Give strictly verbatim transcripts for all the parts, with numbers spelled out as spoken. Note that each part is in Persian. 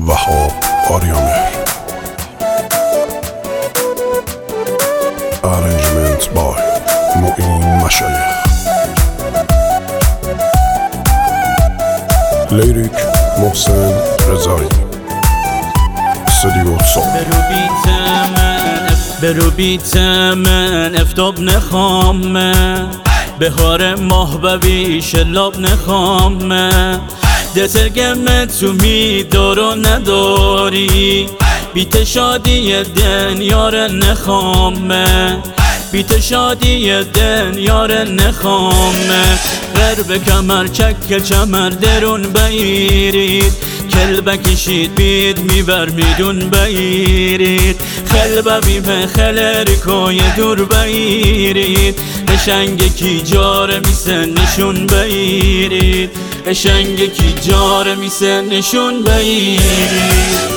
وهاب آریامهر. Arrangement by معین مشایخ. لیریک محسن رضایی. استودیو صوت. برو بیت من برو بیت من افتاب نخوام بهار ماه ببی شلاب نخوام دترگم تو میدارو نداری بیت شادی دنیار نخوام بیت شادی دنیار نخوام غرب کمر چک چمر درون بیرید کل کشید بید میبر میدون بیرید خل ببیم خل ریکای دور بیرید قشنگ کی جار میسه نشون بیرید قشنگ کی جار میسه نشون بیرید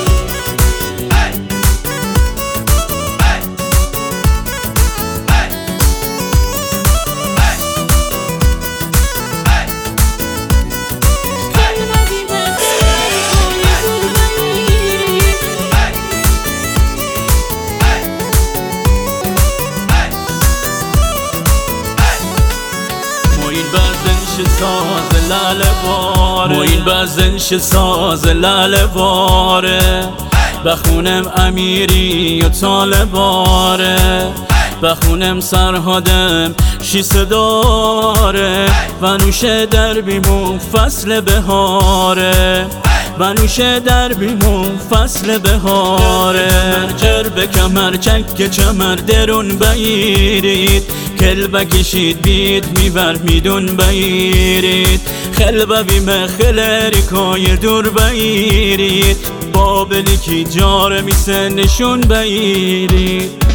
ساز لاله واره موین بزنش ساز لاله واره بخونم امیری و طالباره بخونم سرهادم شیسه داره و نوشه در بیمون فصل بهاره و نوشه در بیمون فصل بهاره جر به کمر چک چمر درون بیرید کل بکشید بید میور میدون بیرید خل ببیم خل ریکای دور بیرید بابلی کی جار میسه نشون بیرید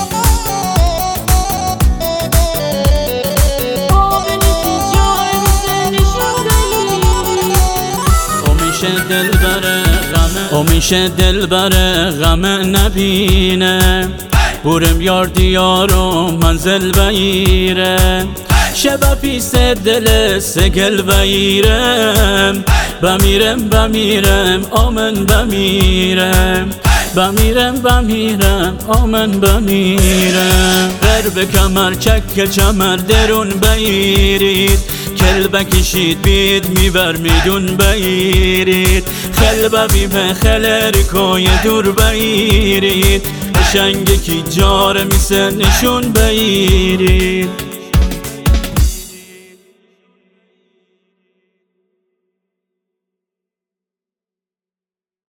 دل بره غمه او میشه دل بره غمه نبینه برم یار دیارو منزل بیره شب پیست دل سگل بیرم بمیرم بمیرم آمن بمیرم بمیرم بمیرم آمن بمیرم غرب کمر چک چمر درون بیرید کل بکشید بید میبر میدون بیرید خل ببیم خل ریکای دور بیرید قشنگ کی جار میسه نشون بیرید